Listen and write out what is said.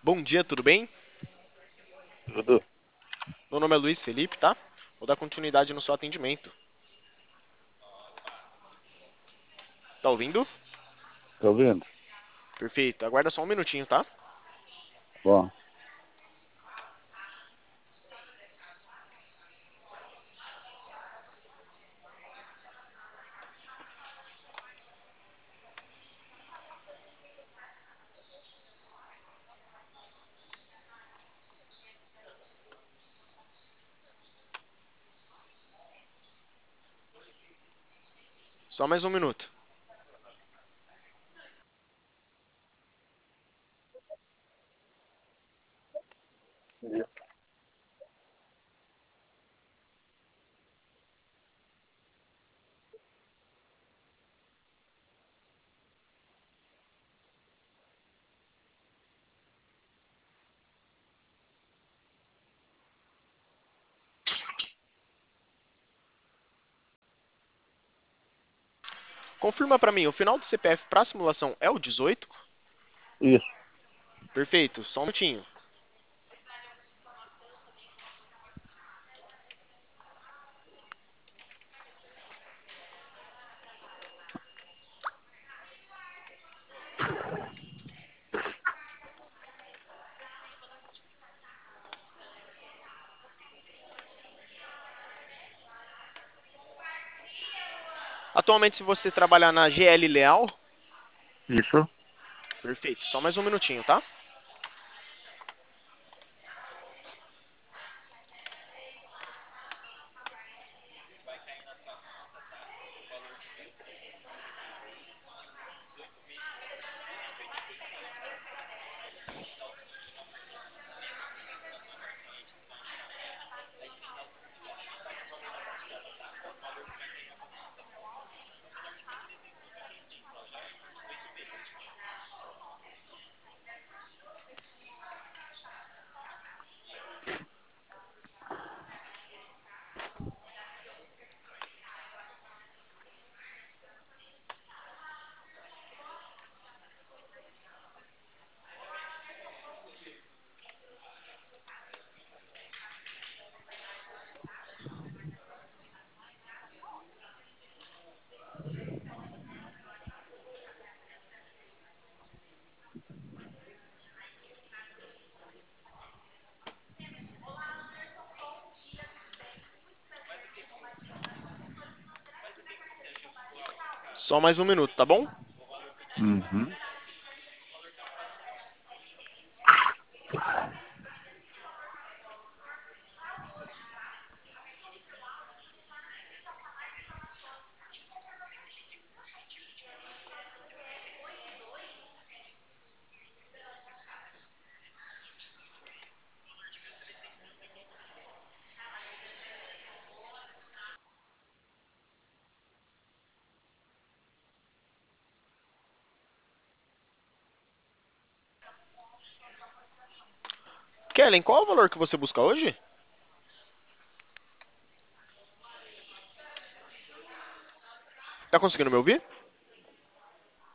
Bom dia, tudo bem? Tudo. Meu nome é Luiz Felipe, tá? Vou dar continuidade no seu atendimento. Tá ouvindo? Tá ouvindo? Perfeito. Aguarda só um minutinho, tá? Bom, Só mais um minuto. Confirma pra mim, o final do CPF pra simulação é o 18? isso. Perfeito, só um minutinho. Atualmente, se você trabalhar na GL Leal, Isso. perfeito, só mais um minutinho, tá? Só mais um minuto, tá bom? Uhum. Kellen, qual é o valor que você busca hoje? Tá conseguindo me ouvir?